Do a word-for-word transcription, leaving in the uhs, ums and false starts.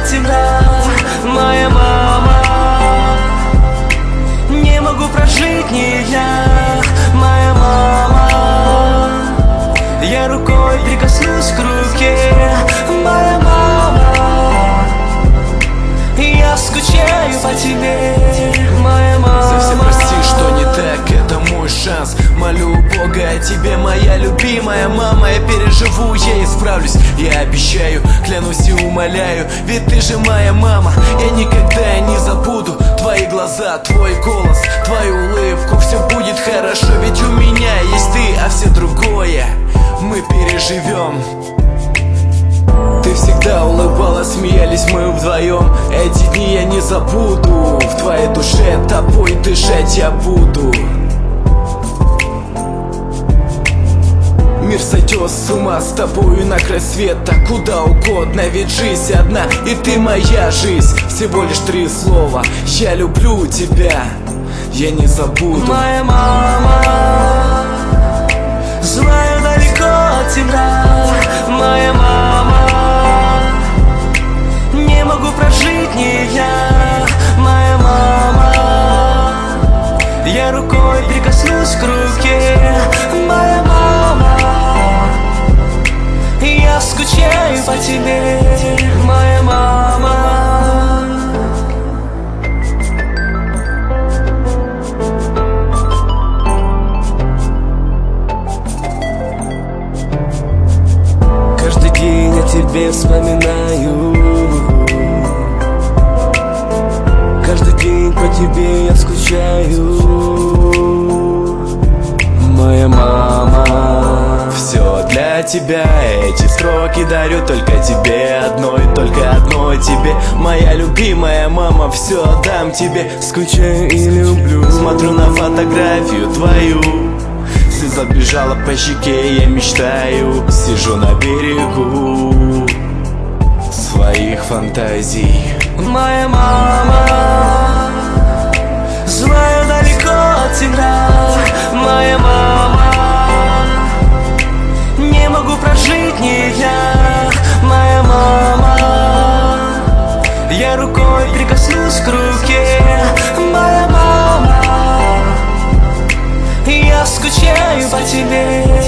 тебя, моя мама. Не могу прожить ни дня, моя мама. Я рукой прикоснусь к руке, моя мама. Я скучаю по тебе, моя мама. За все прости, что не так, это мой шанс. Молю Бога о тебе, моя любимая мама. Я переживу, я исправлюсь, я обещаю, клянусь и умоляю. Ведь ты же моя мама, я никогда не забуду твои глаза, твой голос, твою улыбку. Все будет хорошо, ведь у меня есть ты, а все другое мы переживем. Ты всегда улыбалась, смеялись мы вдвоем. Эти дни я не забуду. В твоей душе тобой дышать я буду. Мир сойдет с ума с тобою на край света, куда угодно, ведь жизнь одна, и ты моя жизнь. Всего лишь три слова: я люблю тебя, я не забуду. Моя мама, знаю, далеко от тебя, моя мама. Не могу прожить ни дня, моя мама. Я рукой прикоснусь к руке, моя мама. Я скучаю по тебе, моя мама. Каждый день о тебе вспоминаю. Каждый день по тебе я скучаю, моя мама. Все для тебя, эти строки дарю только тебе одной, только одной тебе, моя любимая мама. Все отдам тебе, Скучаю и люблю. смотрю на фотографию твою, слеза бежала по щеке, я мечтаю. Сижу на берегу своих фантазий. Моя мама, знаю, далеко от тебя, моя мама. Не могу прожить ни дня, моя мама. Я рукой прикоснусь к руке, моя мама. Я скучаю по тебе,